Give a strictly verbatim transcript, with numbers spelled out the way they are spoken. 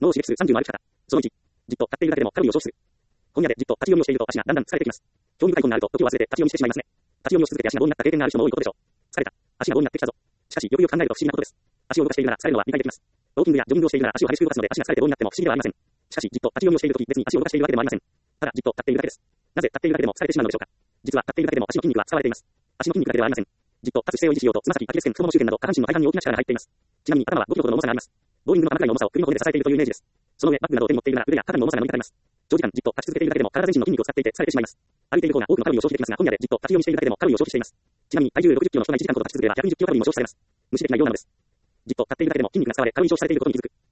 脳を刺激するさんじゅうの歩き方。そのいち、じっと立っているだけでもカロリーを消費する。本屋でじっと立ち読みをしていると足がだんだん疲れてきます。興味深い本があると時を忘れて立ち読みしてしまいますね。立ち読みをし続けて足が棒になった経験がある人も多いことでしょう。疲れた。足が棒になってきたぞ。しかし、よくよく考えると不思議なことです。足を動かしているなら疲れるのは理解できます。ウォーキングやジョギングをしているなら足を激しく動かすので足が疲れて棒になっても不思議ではありません。しかし、じっと立ち読みをしているとき別に足を動かしているわけでもありません。ただ、じっと立っているだけです。なぜ立っているだけでも疲れてしまうのでしょうか。実は立っているだけでも足の筋肉は使われています。足の筋肉だけではありません。じっと立つ姿勢を維持しようと、つま先、アキレス腱、太もも周辺など下半身の背幹に大きな力が入っています。ちなみに頭はごキロほどの重さがあります。ボーイングの穴くらいの重さを首の骨で支えているというイメージです。その上、バッグなどを手に持っているなら腕や肩の重さが乗りかかります。長時間じっと立ち続けているだけでも体全身の筋肉を使っていて疲れてしまいます。歩いている方が多くのカロリーを消費できますが、本屋でじっと立ち読みしているだけでもカロリーを消費しています。ちなみに体重ろくじゅっキロの人がいちじかんほど立ち続ければひゃくにじゅっキロカロリーも消費されます。無視できないようなのです。じっと立っているだけでも筋肉が使われカロリー消費されていることに気づく。